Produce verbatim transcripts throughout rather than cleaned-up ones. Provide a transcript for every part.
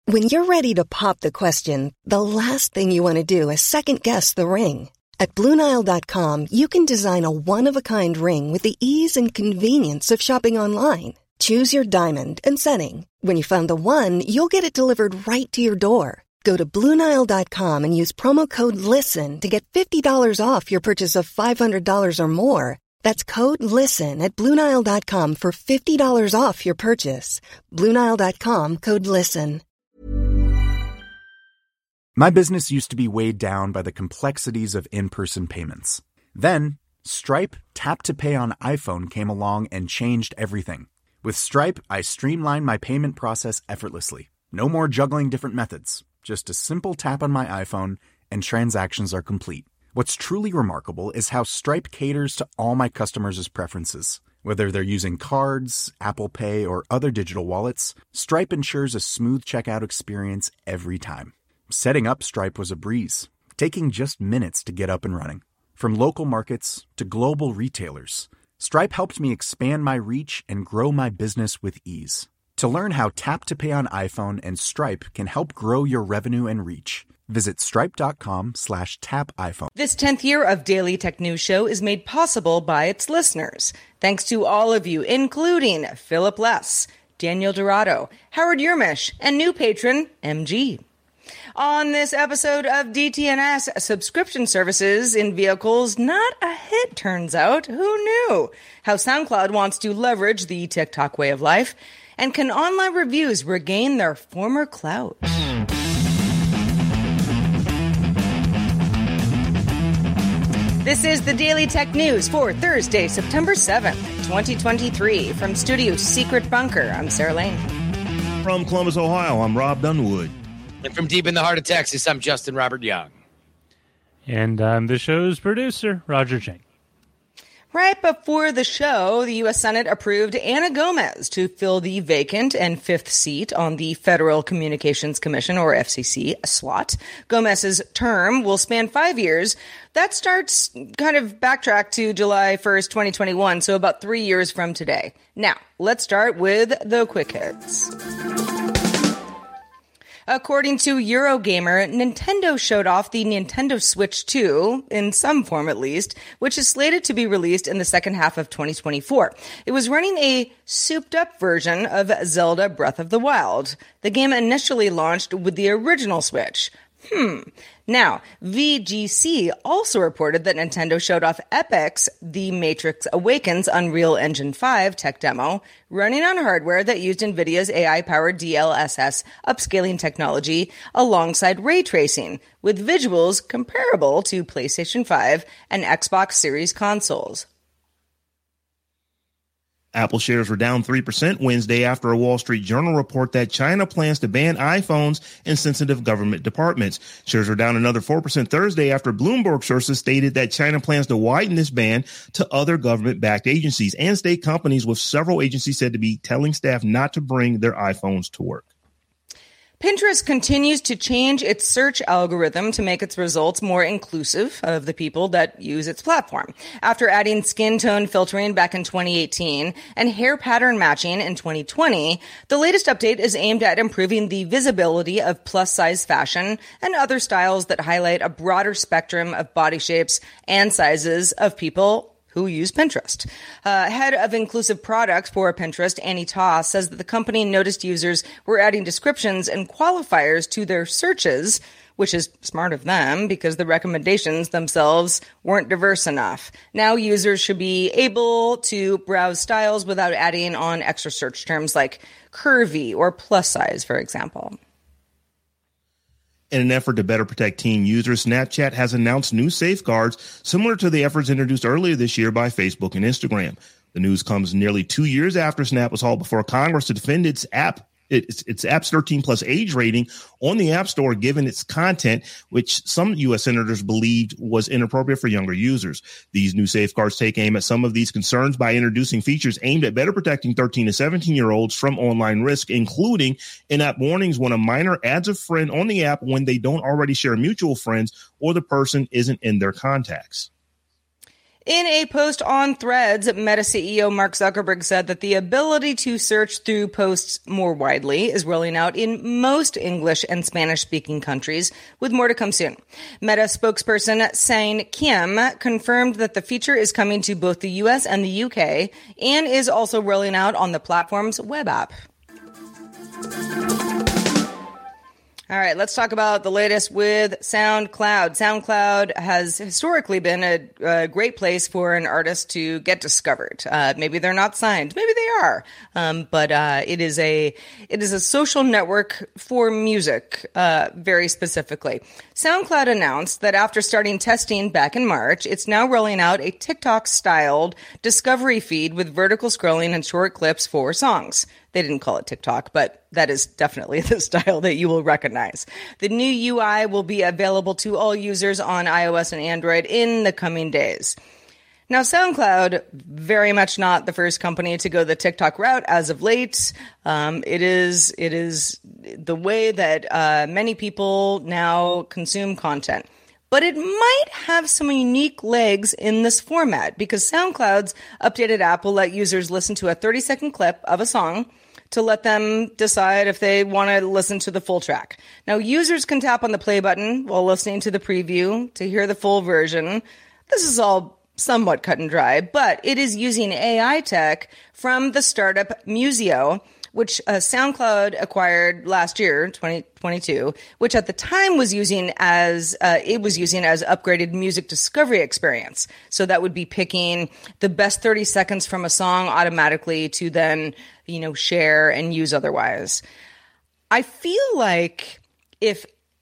When you're ready to pop the question, the last thing you want to do is second-guess the ring. At Blue Nile dot com, you can design a one-of-a-kind ring with the ease and convenience of shopping online. Choose your diamond and setting. When you find the one, you'll get it delivered right to your door. Go to Blue Nile dot com and use promo code LISTEN to get fifty dollars off your purchase of five hundred dollars or more. That's code LISTEN at Blue Nile dot com for fifty dollars off your purchase. Blue Nile dot com, code LISTEN. My business used to be weighed down by the complexities of in-person payments. Then, Stripe Tap to Pay on iPhone came along and changed everything. With Stripe, I streamlined my payment process effortlessly. No more juggling different methods. Just a simple tap on my iPhone and transactions are complete. What's truly remarkable is how Stripe caters to all my customers' preferences. Whether they're using cards, Apple Pay, or other digital wallets, Stripe ensures a smooth checkout experience every time. Setting up Stripe was a breeze, taking just minutes to get up and running. From local markets to global retailers, Stripe helped me expand my reach and grow my business with ease. To learn how Tap to Pay on iPhone and Stripe can help grow your revenue and reach, visit stripe.com slash tap iPhone. This tenth year of Daily Tech News Show is made possible by its listeners. Thanks to all of you, including Philip Less, Daniel Dorado, Howard Yermish, and new patron M G. On this episode of D T N S, subscription services in vehicles not a hit, turns out. Who knew? How SoundCloud wants to leverage the TikTok way of life. And can online reviews regain their former clout? This is the Daily Tech News for Thursday, September seventh, twenty twenty-three. From Studio Secret Bunker, I'm Sarah Lane. From Columbus, Ohio, I'm Rob Dunwood. And from deep in the heart of Texas, I'm Justin Robert Young. And I'm the show's producer, Roger Chang. Right before the show, the U S Senate approved Ana Gomez to fill the vacant and fifth seat on the Federal Communications Commission, or F C C, SWAT. Gomez's term will span five years. That starts kind of backtrack to July first, twenty twenty-one, so about three years from today. Now, let's start with the quick hits. According to Eurogamer, Nintendo showed off the Nintendo Switch two, in some form at least, which is slated to be released in the second half of twenty twenty-four. It was running a souped-up version of Zelda Breath of the Wild. The game initially launched with the original Switch. Hmm. Now, V G C also reported that Nintendo showed off Epic's The Matrix Awakens Unreal Engine five tech demo, running on hardware that used NVIDIA's A I-powered D L S S upscaling technology alongside ray tracing, with visuals comparable to PlayStation five and Xbox Series consoles. Apple shares were down three percent Wednesday after a Wall Street Journal report that China plans to ban iPhones in sensitive government departments. Shares were down another four percent Thursday after Bloomberg sources stated that China plans to widen this ban to other government-backed agencies and state companies, with several agencies said to be telling staff not to bring their iPhones to work. Pinterest continues to change its search algorithm to make its results more inclusive of the people that use its platform. After adding skin tone filtering back in twenty eighteen and hair pattern matching in twenty twenty, the latest update is aimed at improving the visibility of plus-size fashion and other styles that highlight a broader spectrum of body shapes and sizes of people who use Pinterest. Uh, head of inclusive products for Pinterest, Annie Toss, says that the company noticed users were adding descriptions and qualifiers to their searches, which is smart of them because the recommendations themselves weren't diverse enough. Now users should be able to browse styles without adding on extra search terms like curvy or plus size, for example. In an effort to better protect teen users, Snapchat has announced new safeguards similar to the efforts introduced earlier this year by Facebook and Instagram. The news comes nearly two years after Snap was hauled before Congress to defend its app It's, it's app's thirteen plus age rating on the App Store, given its content, which some U S senators believed was inappropriate for younger users. These new safeguards take aim at some of these concerns by introducing features aimed at better protecting thirteen to seventeen-year-olds from online risk, including in-app warnings when a minor adds a friend on the app when they don't already share mutual friends or the person isn't in their contacts. In a post on Threads, Meta C E O Mark Zuckerberg said that the ability to search through posts more widely is rolling out in most English and Spanish-speaking countries, with more to come soon. Meta spokesperson Sang Kim confirmed that the feature is coming to both the U S and the U K and is also rolling out on the platform's web app. All right, let's talk about the latest with SoundCloud. SoundCloud has historically been a, a great place for an artist to get discovered. Uh, maybe they're not signed, maybe they are, um, but uh, it is a it is a social network for music, uh, very specifically. SoundCloud announced that after starting testing back in March, it's now rolling out a TikTok-styled discovery feed with vertical scrolling and short clips for songs. They didn't call it TikTok, but that is definitely the style that you will recognize. The new U I will be available to all users on iOS and Android in the coming days. Now, SoundCloud, very much not the first company to go the TikTok route as of late. Um, it is it is the way that uh, many people now consume content. But it might have some unique legs in this format because SoundCloud's updated app will let users listen to a thirty-second clip of a song to let them decide if they want to listen to the full track. Now, users can tap on the play button while listening to the preview to hear the full version. This is all somewhat cut and dry, but it is using A I tech from the startup Musio, which uh, SoundCloud acquired last year, twenty twenty-two, which at the time was using as uh, it was using as upgraded music discovery experience. So that would be picking the best thirty seconds from a song automatically to then, you know, share and use otherwise. I feel like if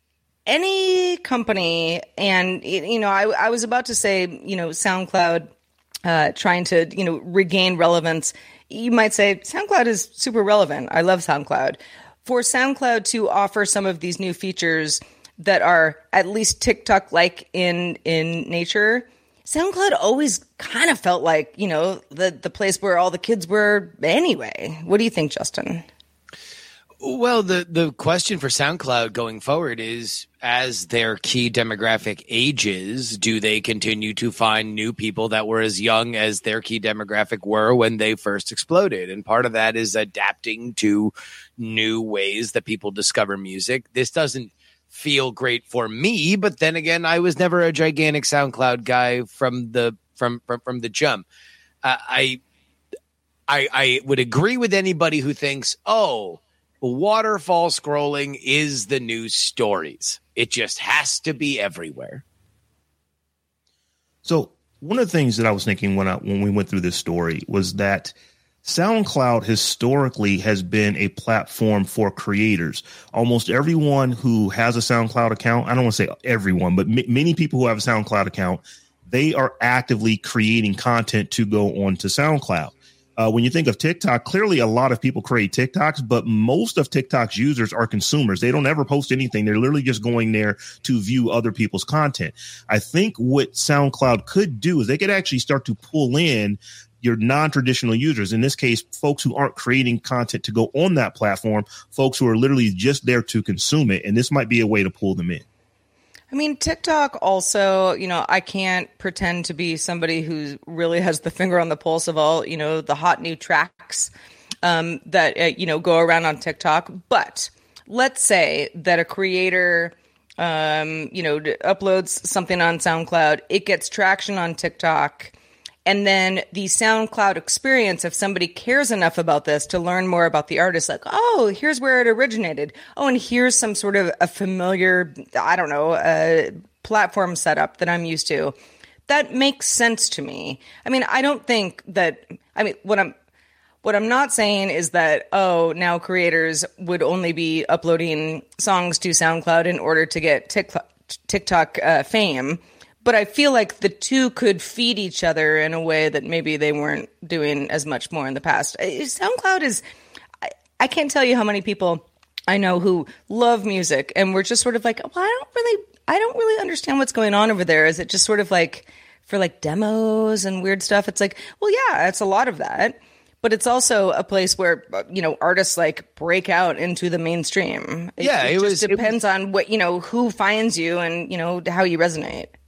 any company, and you know, I, I was about to say, you know, SoundCloud uh, trying to, you know, regain relevance. You might say SoundCloud is super relevant. I love SoundCloud. For SoundCloud to offer some of these new features that are at least TikTok-like in in nature, SoundCloud always kind of felt like, you know, the, the place where all the kids were anyway. What do you think, Justin? Well, the, the question for SoundCloud going forward is, as their key demographic ages, do they continue to find new people that were as young as their key demographic were when they first exploded? And part of that is adapting to new ways that people discover music. This doesn't feel great for me, but then again, I was never a gigantic SoundCloud guy from the from from, from the jump. Uh, I, I I would agree with anybody who thinks, oh, waterfall scrolling is the new stories. It just has to be everywhere. So one of the things that I was thinking when I, when we went through this story was that SoundCloud historically has been a platform for creators. Almost everyone who has a SoundCloud account, I don't want to say everyone, but m- many people who have a SoundCloud account, they are actively creating content to go on to SoundCloud. Uh, when you think of TikTok, clearly a lot of people create TikToks, but most of TikTok's users are consumers. They don't ever post anything. They're literally just going there to view other people's content. I think what SoundCloud could do is they could actually start to pull in your non-traditional users. In this case, folks who aren't creating content to go on that platform, folks who are literally just there to consume it. And this might be a way to pull them in. I mean, TikTok also, you know, I can't pretend to be somebody who really has the finger on the pulse of all, you know, the hot new tracks um, that, uh, you know, go around on TikTok. But let's say that a creator, um, you know, uploads something on SoundCloud, it gets traction on TikTok. And then the SoundCloud experience, if somebody cares enough about this to learn more about the artist, like, oh, here's where it originated. Oh, and here's some sort of a familiar, I don't know, uh, platform setup that I'm used to. That makes sense to me. I mean, I don't think that, I mean, what I'm, what I'm not saying is that, oh, now creators would only be uploading songs to SoundCloud in order to get TikTok, TikTok uh, fame. But I feel like the two could feed each other in a way that maybe they weren't doing as much more in the past. SoundCloud is, I, I can't tell you how many people I know who love music and we're just sort of like, well, I don't really, I don't really understand what's going on over there. Is it just sort of like for like demos and weird stuff? It's like, well, yeah, it's a lot of that. But it's also a place where, you know, artists like break out into the mainstream. It, yeah, it, it just was, depends it was, on what, you know, who finds you and, you know, how you resonate.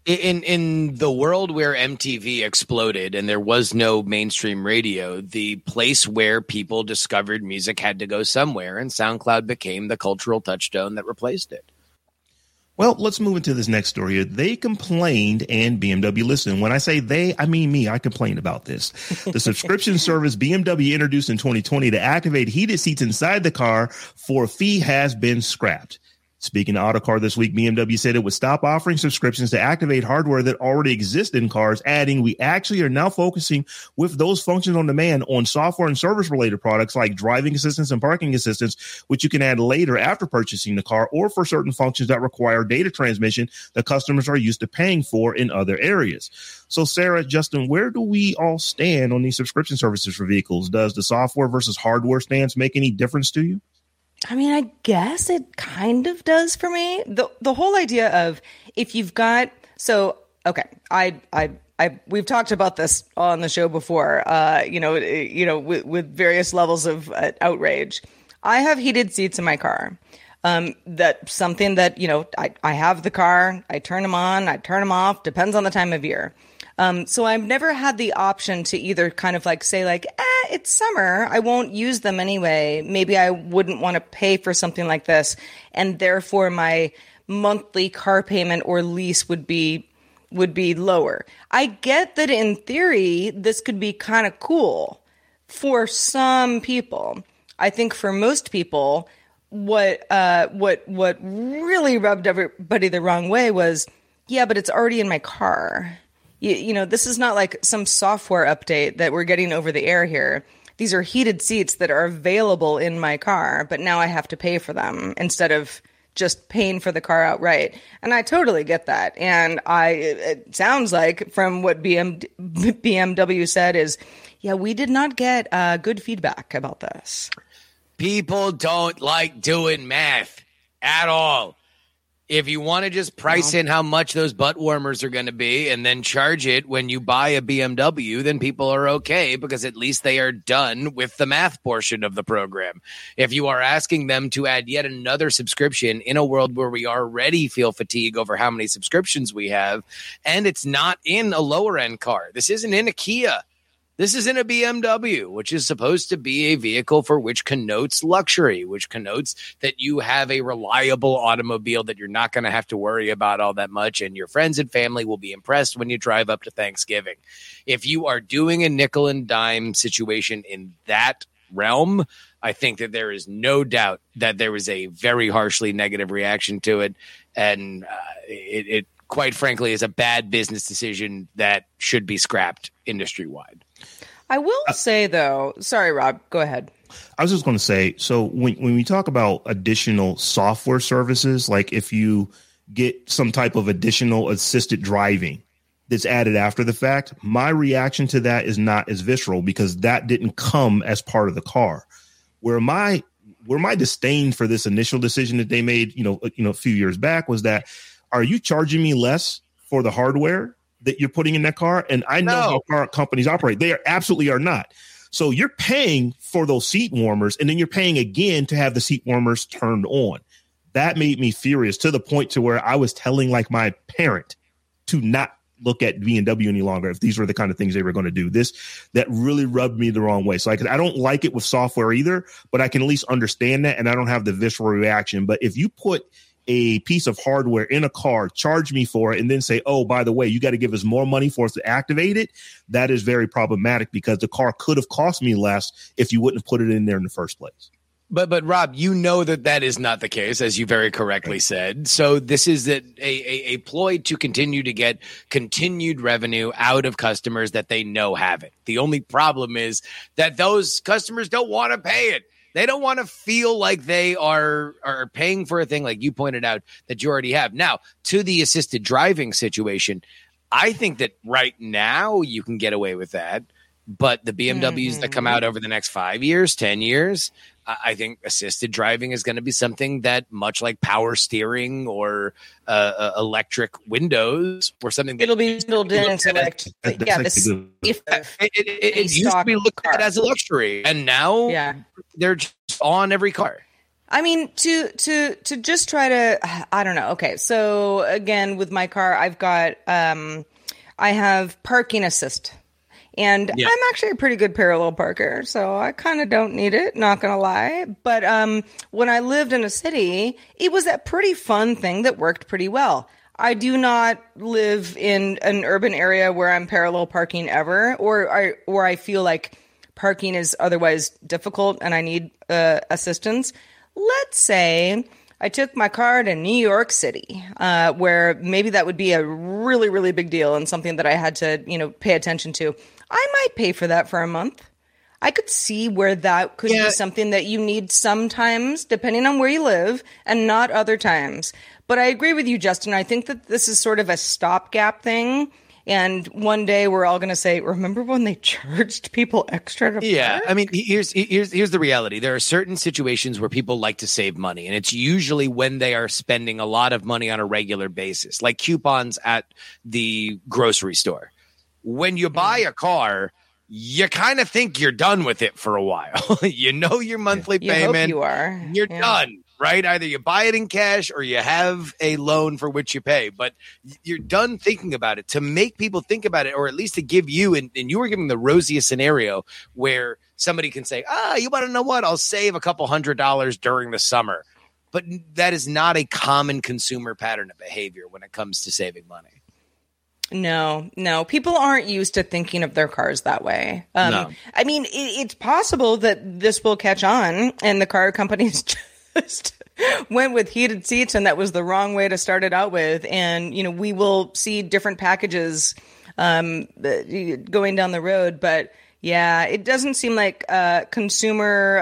In in the world where M T V exploded and there was no mainstream radio, the place where people discovered music had to go somewhere, and SoundCloud became the cultural touchstone that replaced it. Well, let's move into this next story. They complained, and B M W listened. When I say they, I mean me. I complained about this. The subscription service B M W introduced in twenty twenty to activate heated seats inside the car for a fee has been scrapped. Speaking to Autocar this week, B M W said it would stop offering subscriptions to activate hardware that already exists in cars, adding, we actually are now focusing with those functions on demand on software and service related products like driving assistance and parking assistance, which you can add later after purchasing the car, or for certain functions that require data transmission that customers are used to paying for in other areas. So, Sarah, Justin, where do we all stand on these subscription services for vehicles? Does the software versus hardware stance make any difference to you? I mean, I guess it kind of does for me. The the whole idea of if you've got so okay, I I I we've talked about this on the show before. Uh, you know, you know, with, with various levels of uh, outrage. I have heated seats in my car. Um, that something that you know, I I have the car. I turn them on. I turn them off. Depends on the time of year. Um, so I've never had the option to either kind of like say like, eh, it's summer, I won't use them anyway. Maybe I wouldn't want to pay for something like this. And therefore my monthly car payment or lease would be, would be lower. I get that in theory, this could be kind of cool for some people. I think for most people, what, uh, what, what really rubbed everybody the wrong way was, yeah, but it's already in my car. You, you know, this is not like some software update that we're getting over the air here. These are heated seats that are available in my car, but now I have to pay for them instead of just paying for the car outright. And I totally get that. And I, it sounds like from what B M, B M W said is, yeah, we did not get uh, good feedback about this. People don't like doing math at all. If you want to just price in how much those butt warmers are going to be and then charge it when you buy a B M W, then people are okay because at least they are done with the math portion of the program. If you are asking them to add yet another subscription in a world where we already feel fatigue over how many subscriptions we have, and it's not in a lower end car. This isn't in a Kia. This is in a B M W, which is supposed to be a vehicle for which connotes luxury, which connotes that you have a reliable automobile that you're not going to have to worry about all that much, and your friends and family will be impressed when you drive up to Thanksgiving. If you are doing a nickel and dime situation in that realm, I think that there is no doubt that there was a very harshly negative reaction to it, and uh, it, it quite frankly is a bad business decision that should be scrapped industry-wide. I will uh, say, though, sorry, Rob, go ahead. I was just going to say, so when, when we talk about additional software services, like if you get some type of additional assisted driving that's added after the fact, my reaction to that is not as visceral because that didn't come as part of the car. Where my where my disdain for this initial decision that they made, you know, you know, a few years back was that, are you charging me less for the hardware that you're putting in that car? And I know no. how car companies operate. They are absolutely are not. So you're paying for those seat warmers, and then you're paying again to have the seat warmers turned on. That made me furious to the point to where I was telling like my parent to not look at B M W any longer if these were the kind of things they were going to do. This, that really rubbed me the wrong way. So I, I don't like it with software either, but I can at least understand that, and I don't have the visceral reaction. But if you put a piece of hardware in a car, charge me for it, and then say, oh, by the way, you got to give us more money for us to activate it, that is very problematic because the car could have cost me less if you wouldn't have put it in there in the first place. But, but Rob, you know that that is not the case, as you very correctly said. So this is a, a, a ploy to continue to get continued revenue out of customers that they know have it. The only problem is that those customers don't want to pay it. They don't want to feel like they are are paying for a thing like you pointed out that you already have. Now, to the assisted driving situation, I think that right now you can get away with that. But the B M Ws mm-hmm. that come out over the next five years, ten years, I think assisted driving is going to be something that, much like power steering or uh, uh, electric windows or something, that it'll be built into like, that, yeah, like this, if, it, it, it, it used to be looked car. at as a luxury, and now yeah. they're just on every car. I mean, to to to just try to, I don't know. Okay, so again, with my car, I've got, um, I have parking assist. And yeah. I'm actually a pretty good parallel parker, so I kind of don't need it, not going to lie. But um, when I lived in a city, it was a pretty fun thing that worked pretty well. I do not live in an urban area where I'm parallel parking ever, or I, or I feel like parking is otherwise difficult and I need uh, assistance. Let's say I took my car to New York City, uh, where maybe that would be a really, really big deal and something that I had to, you know, pay attention to. I might pay for that for a month. I could see where that could yeah. be something that you need sometimes, depending on where you live, and not other times. But I agree with you, Justin. I think that this is sort of a stopgap thing. And one day we're all going to say, remember when they charged people extra to Yeah, park? I mean, here's here's here's the reality. There are certain situations where people like to save money, and it's usually when they are spending a lot of money on a regular basis, like coupons at the grocery store. When you buy a car, you kind of think you're done with it for a while. You know your monthly you payment. Hope you are. You're yeah. done. Right? Either you buy it in cash or you have a loan for which you pay, but you're done thinking about it. To make people think about it, or at least to give you, and, and you were giving the rosiest scenario where somebody can say, ah, you want to know what? I'll save a couple hundred dollars during the summer. But that is not a common consumer pattern of behavior when it comes to saving money. No, no. People aren't used to thinking of their cars that way. Um, no. I mean, it, it's possible that this will catch on and the car companies just went with heated seats, and that was the wrong way to start it out with. And, you know, we will see different packages um, going down the road. But, yeah, it doesn't seem like uh, consumer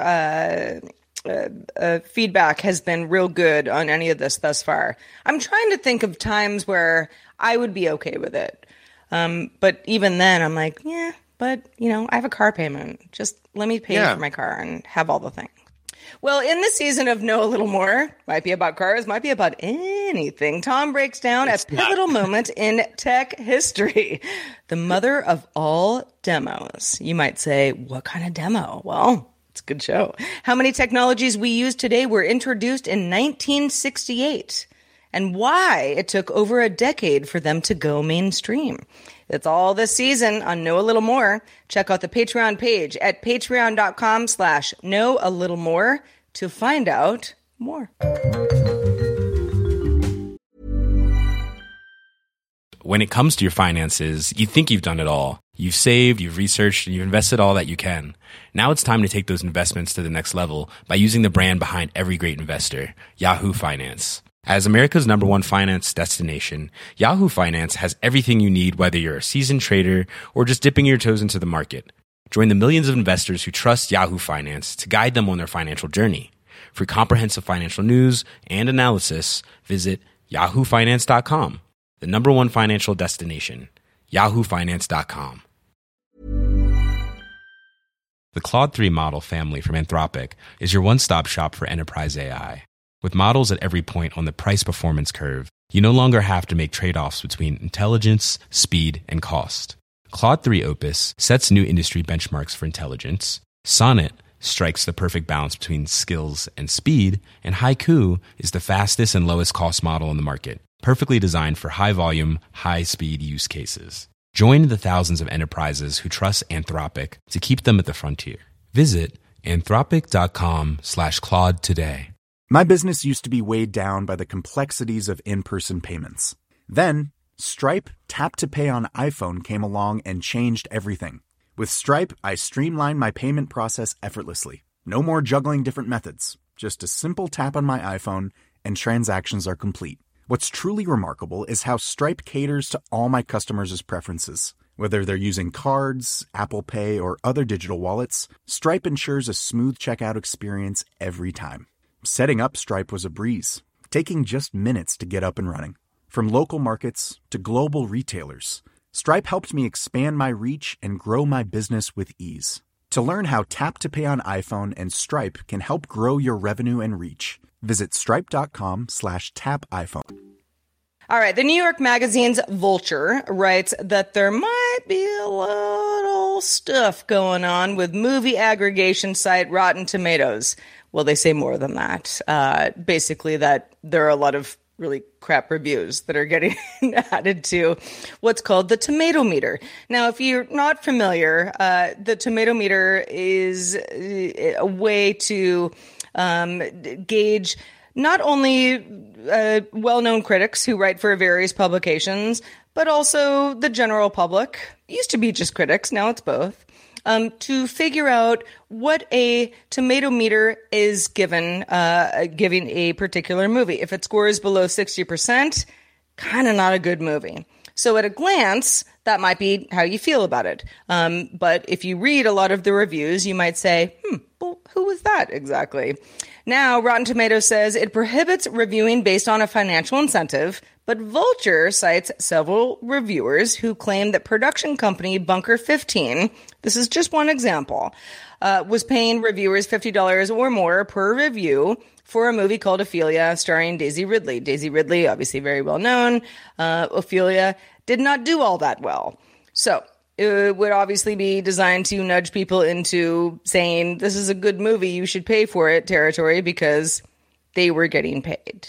uh, uh, uh, feedback has been real good on any of this thus far. I'm trying to think of times where I would be okay with it. Um, but even then, I'm like, yeah, but, you know, I have a car payment. Just let me pay yeah. for my car and have all the things. Well, in this season of Know a Little More, might be about cars, might be about anything, Tom breaks down it's a pivotal not. moment in tech history, the mother of all demos. You might say, what kind of demo? Well, it's a good show. How many technologies we use today were introduced in nineteen sixty-eight, and why it took over a decade for them to go mainstream. It's all this season on Know a Little More. Check out the Patreon page at patreon.com slash know a little more to find out more. When it comes to your finances, you think you've done it all. You've saved, you've researched, and you've invested all that you can. Now it's time to take those investments to the next level by using the brand behind every great investor, Yahoo Finance. As America's number one finance destination, Yahoo Finance has everything you need, whether you're a seasoned trader or just dipping your toes into the market. Join the millions of investors who trust Yahoo Finance to guide them on their financial journey. For comprehensive financial news and analysis, visit yahoo finance dot com, the number one financial destination, yahoo finance dot com. The Claude three model family from Anthropic is your one-stop shop for enterprise A I. With models at every point on the price-performance curve, you no longer have to make trade-offs between intelligence, speed, and cost. Claude three Opus sets new industry benchmarks for intelligence. Sonnet strikes the perfect balance between skills and speed. And Haiku is the fastest and lowest-cost model in the market, perfectly designed for high-volume, high-speed use cases. Join the thousands of enterprises who trust Anthropic to keep them at the frontier. Visit anthropic.com slash Claude today. My business used to be weighed down by the complexities of in-person payments. Then, Stripe Tap to Pay on iPhone came along and changed everything. With Stripe, I streamlined my payment process effortlessly. No more juggling different methods. Just a simple tap on my iPhone and transactions are complete. What's truly remarkable is how Stripe caters to all my customers' preferences. Whether they're using cards, Apple Pay, or other digital wallets, Stripe ensures a smooth checkout experience every time. Setting up Stripe was a breeze, taking just minutes to get up and running. From local markets to global retailers, Stripe helped me expand my reach and grow my business with ease. To learn how Tap to Pay on iPhone and Stripe can help grow your revenue and reach, visit stripe.com slash tap iPhone. All right, the New York Magazine's Vulture writes that there might be a little stuff going on with movie aggregation site Rotten Tomatoes. Well, they say more than that. Uh, basically, that there are a lot of really crap reviews that are getting added to what's called the tomato meter. Now, if you're not familiar, uh, the tomato meter is a way to um, gauge not only uh, well-known critics who write for various publications, but also the general public. It used to be just critics, now it's both. Um, to figure out what a tomato meter is given, uh, giving a particular movie. If it scores below sixty percent, kind of not a good movie. So at a glance, that might be how you feel about it. Um, but if you read a lot of the reviews, you might say, hmm, well, who was that exactly? Now, Rotten Tomatoes says it prohibits reviewing based on a financial incentive, but Vulture cites several reviewers who claim that production company Bunker fifteen, this is just one example, uh, was paying reviewers fifty dollars or more per review for a movie called Ophelia starring Daisy Ridley. Daisy Ridley, obviously very well known. Uh, Ophelia did not do all that well. So it would obviously be designed to nudge people into saying, this is a good movie, you should pay for it territory, because they were getting paid.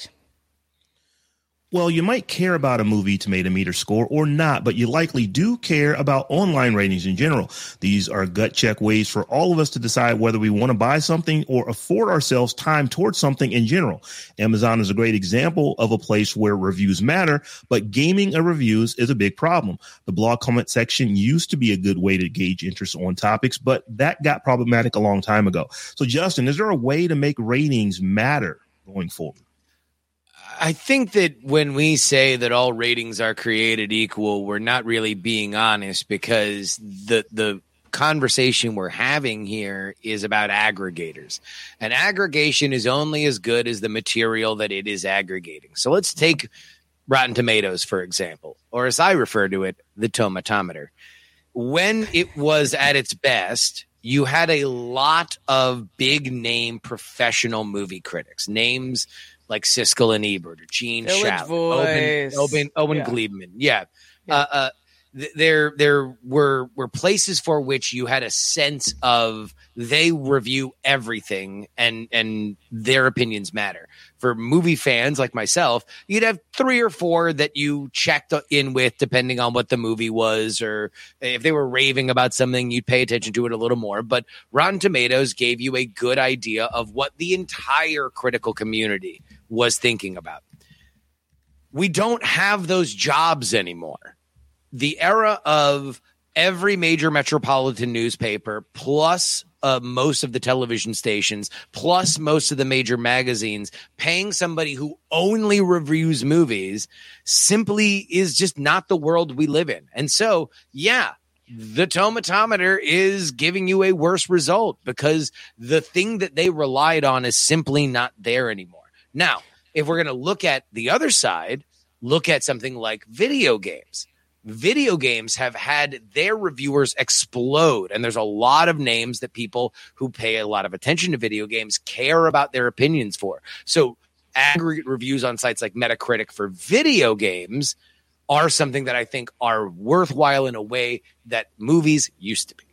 Well, you might care about a movie tomato meter score or not, but you likely do care about online ratings in general. These are gut check ways for all of us to decide whether we want to buy something or afford ourselves time towards something in general. Amazon is a great example of a place where reviews matter, but gaming of reviews is a big problem. The blog comment section used to be a good way to gauge interest on topics, but that got problematic a long time ago. So, Justin, is there a way to make ratings matter going forward? I think that when we say that all ratings are created equal, we're not really being honest, because the the conversation we're having here is about aggregators. And aggregation is only as good as the material that it is aggregating. So let's take Rotten Tomatoes, for example, or as I refer to it, the tomatometer. When it was at its best, you had a lot of big name professional movie critics, names like Siskel and Ebert or Gene Shalit, Owen, Owen, Owen yeah. Gleibman. Yeah. yeah. Uh, uh, th- there there were, were places for which you had a sense of they review everything and, and their opinions matter. For movie fans like myself, you'd have three or four that you checked in with depending on what the movie was, or if they were raving about something, you'd pay attention to it a little more. But Rotten Tomatoes gave you a good idea of what the entire critical community was thinking about. We don't have those jobs anymore. The era of every major metropolitan newspaper, plus uh, most of the television stations, plus most of the major magazines, paying somebody who only reviews movies simply is just not the world we live in. And so, yeah, the tomatometer is giving you a worse result because the thing that they relied on is simply not there anymore. Now, if we're going to look at the other side, look at something like video games. Video games have had their reviewers explode, and there's a lot of names that people who pay a lot of attention to video games care about their opinions for. So aggregate reviews on sites like Metacritic for video games are something that I think are worthwhile in a way that movies used to be.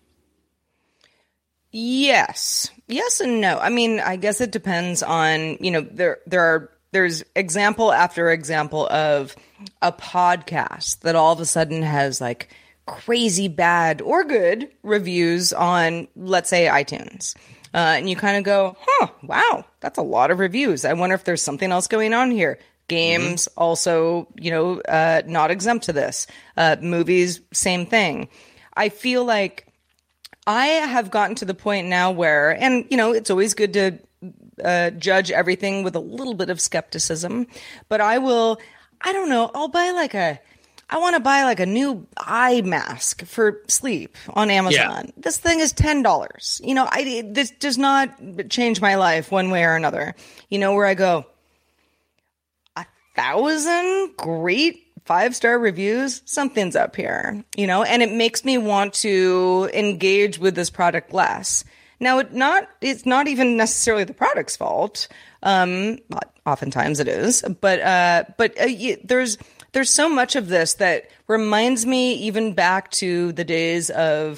Yes. Yes and no. I mean, I guess it depends on, you know, there there are there's example after example of a podcast that all of a sudden has like crazy bad or good reviews on, let's say, iTunes. Uh, and you kind of go, huh, wow, that's a lot of reviews. I wonder if there's something else going on here. Games mm-hmm. also, you know, uh, not exempt to this. Uh, movies, same thing. I feel like I have gotten to the point now where, and, you know, it's always good to uh, judge everything with a little bit of skepticism, but I will, I don't know, I'll buy like a, I want to buy like a new eye mask for sleep on Amazon. Yeah. This thing is ten dollars. You know, I, this does not change my life one way or another. You know, where I go, a thousand great five-star reviews, something's up here, you know, and it makes me want to engage with this product less. Now, it not it's not even necessarily the product's fault. Um, oftentimes it is, but uh, but uh, there's there's so much of this that reminds me even back to the days of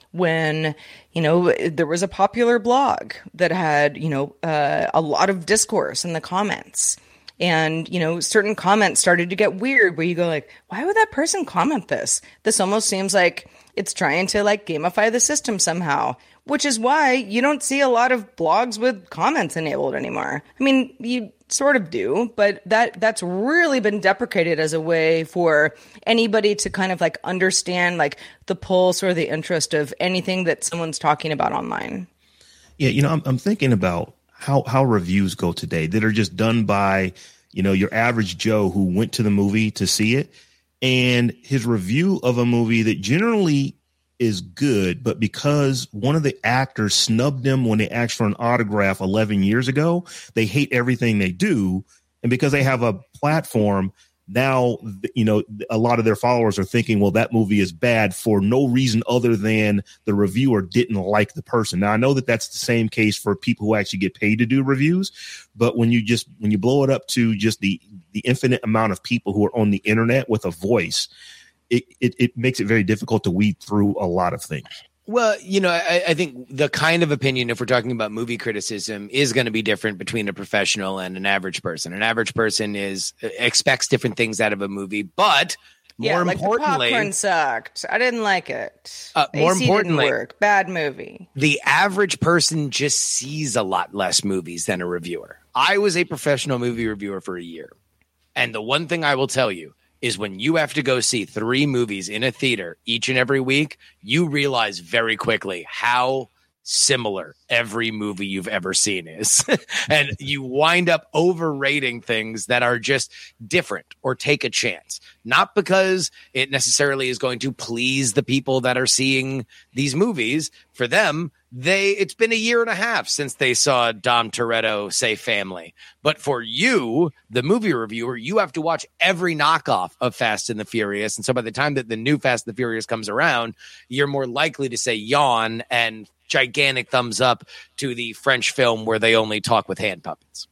when, you know, there was a popular blog that had, you know, uh, a lot of discourse in the comments. And, you know, certain comments started to get weird where you go like, why would that person comment this? This almost seems like it's trying to like gamify the system somehow, which is why you don't see a lot of blogs with comments enabled anymore. I mean, you sort of do, but that that's really been deprecated as a way for anybody to kind of like understand like the pulse or the interest of anything that someone's talking about online. Yeah, you know, I'm, I'm thinking about how how reviews go today that are just done by, you know, your average Joe who went to the movie to see it, and his review of a movie that generally is good, but because one of the actors snubbed them when they asked for an autograph eleven years ago, they hate everything they do. And because they have a platform now, you know, a lot of their followers are thinking, well, that movie is bad for no reason other than the reviewer didn't like the person. Now, I know that that's the same case for people who actually get paid to do reviews. But when you just when you blow it up to just the the infinite amount of people who are on the internet with a voice, it, it, it makes it very difficult to weed through a lot of things. Well, you know, I, I think the kind of opinion, if we're talking about movie criticism, is going to be different between a professional and an average person. An average person is expects different things out of a movie, but more yeah, like importantly, the popcorn sucked. I didn't like it. Uh, more A C importantly, didn't work. Bad movie. The average person just sees a lot less movies than a reviewer. I was a professional movie reviewer for a year, and the one thing I will tell you is when you have to go see three movies in a theater each and every week, you realize very quickly how similar every movie you've ever seen is. And you wind up overrating things that are just different or take a chance. Not because it necessarily is going to please the people that are seeing these movies. For them, they it's been a year and a half since they saw Dom Toretto say Family. But for you, the movie reviewer, you have to watch every knockoff of Fast and the Furious. And so by the time that the new Fast and the Furious comes around, you're more likely to say yawn and gigantic thumbs up to the French film where they only talk with hand puppets.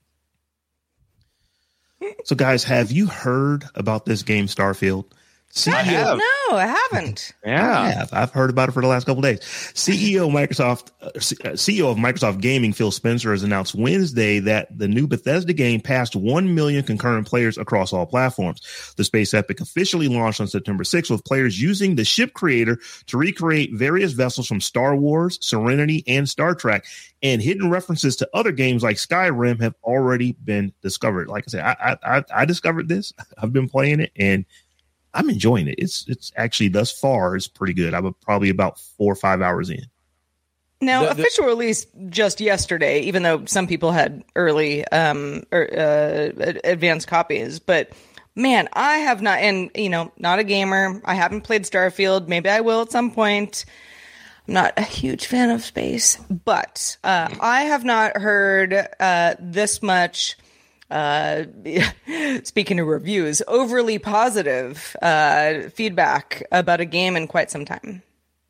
So, guys, have you heard about this game, Starfield? C E O, I have. No, I haven't. Yeah, I have. I've heard about it for the last couple of days. C E O Microsoft, uh, C E O of Microsoft Gaming, Phil Spencer, has announced Wednesday that the new Bethesda game passed one million concurrent players across all platforms. The space epic officially launched on September sixth, with players using the ship creator to recreate various vessels from Star Wars, Serenity, and Star Trek. And hidden references to other games like Skyrim have already been discovered. Like I said, I I, I discovered this. I've been playing it, and I'm enjoying it. It's it's actually thus far is pretty good. I'm probably about four or five hours in. Now, The- the- official release just yesterday, even though some people had early um, or, uh, advanced copies. But man, I have not, and you know, not a gamer. I haven't played Starfield. Maybe I will at some point. I'm not a huge fan of space, but uh, I have not heard uh, this much. Uh, speaking of reviews, overly positive uh, feedback about a game in quite some time.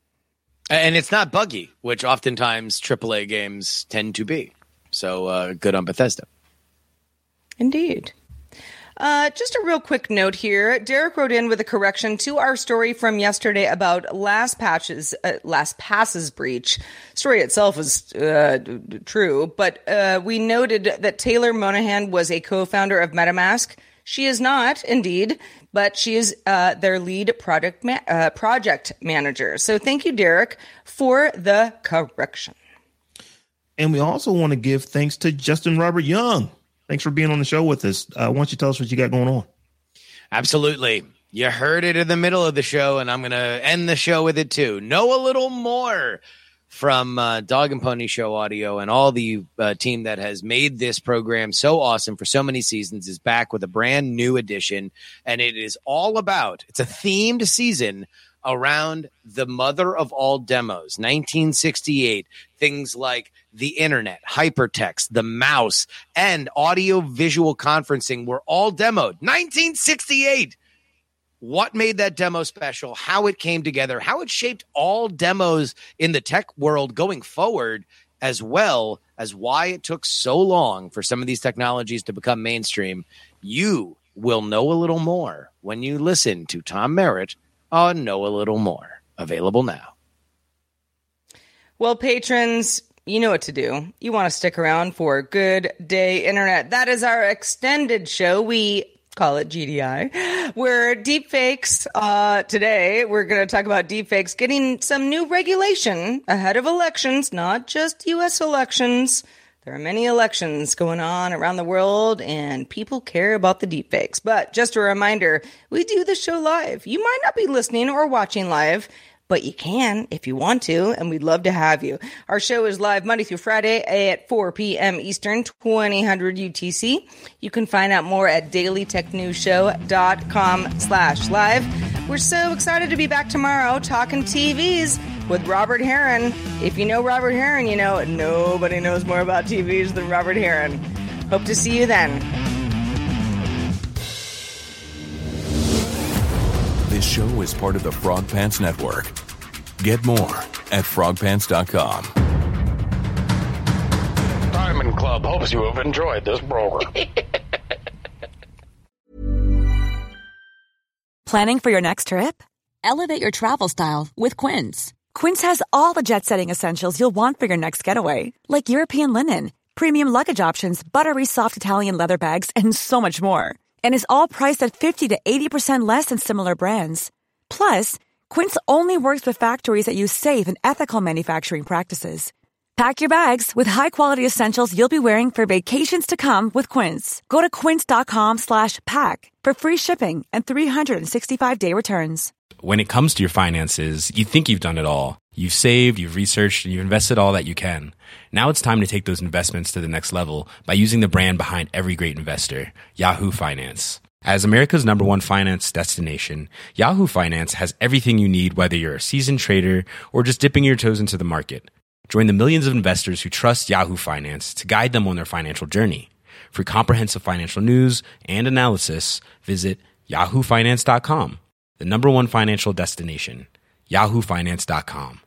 And it's not buggy, which oftentimes triple A games tend to be. So uh, good on Bethesda. Indeed. Uh, just a real quick note here. Derek wrote in with a correction to our story from yesterday about Last Patches, uh, Last Pass's breach. Story itself is uh, true, but uh, we noted that Taylor Monahan was a co-founder of MetaMask. She is not, indeed, but she is uh, their lead product ma- uh, project manager. So thank you, Derek, for the correction. And we also want to give thanks to Justin Robert Young. Thanks for being on the show with us. Uh, why don't you tell us what you got going on? Absolutely. You heard it in the middle of the show, and I'm going to end the show with it too. Know a little more from uh, Dog and Pony Show Audio, and all the uh, team that has made this program so awesome for so many seasons is back with a brand new edition, and it is all about, it's a themed season around the mother of all demos, nineteen sixty-eight, things like the internet, hypertext, the mouse, and audio-visual conferencing were all demoed. nineteen sixty-eight! What made that demo special, how it came together, how it shaped all demos in the tech world going forward, as well as why it took so long for some of these technologies to become mainstream. You will know a little more when you listen to Tom Merritt on Know a Little More. Available now. Well, patrons, you know what to do. You want to stick around for Good Day Internet. That is our extended show. We call it G D I. We're deepfakes. Uh, today, we're going to talk about deepfakes getting some new regulation ahead of elections, not just U S elections. There are many elections going on around the world, and people care about the deepfakes. But just a reminder, we do the show live. You might not be listening or watching live, but you can if you want to, and we'd love to have you. Our show is live Monday through Friday at four p.m. Eastern, twenty hundred U T C. You can find out more at dailytechnewsshow.com slash live. We're so excited to be back tomorrow talking T Vs with Robert Heron. If you know Robert Heron, you know nobody knows more about T Vs than Robert Heron. Hope to see you then. This show is part of the Frog Pants Network. Get more at frog pants dot com. Diamond Club hopes you have enjoyed this program. Planning for your next trip? Elevate your travel style with Quince. Quince has all the jet-setting essentials you'll want for your next getaway, like European linen, premium luggage options, buttery soft Italian leather bags, and so much more. And is all priced at fifty to eighty percent less than similar brands. Plus, Quince only works with factories that use safe and ethical manufacturing practices. Pack your bags with high-quality essentials you'll be wearing for vacations to come with Quince. Go to quince.com slash pack for free shipping and three sixty-five day returns. When it comes to your finances, you think you've done it all. You've saved, you've researched, and you've invested all that you can. Now it's time to take those investments to the next level by using the brand behind every great investor, Yahoo Finance. As America's number one finance destination, Yahoo Finance has everything you need, whether you're a seasoned trader or just dipping your toes into the market. Join the millions of investors who trust Yahoo Finance to guide them on their financial journey. For comprehensive financial news and analysis, visit yahoo finance dot com, the number one financial destination, yahoo finance dot com.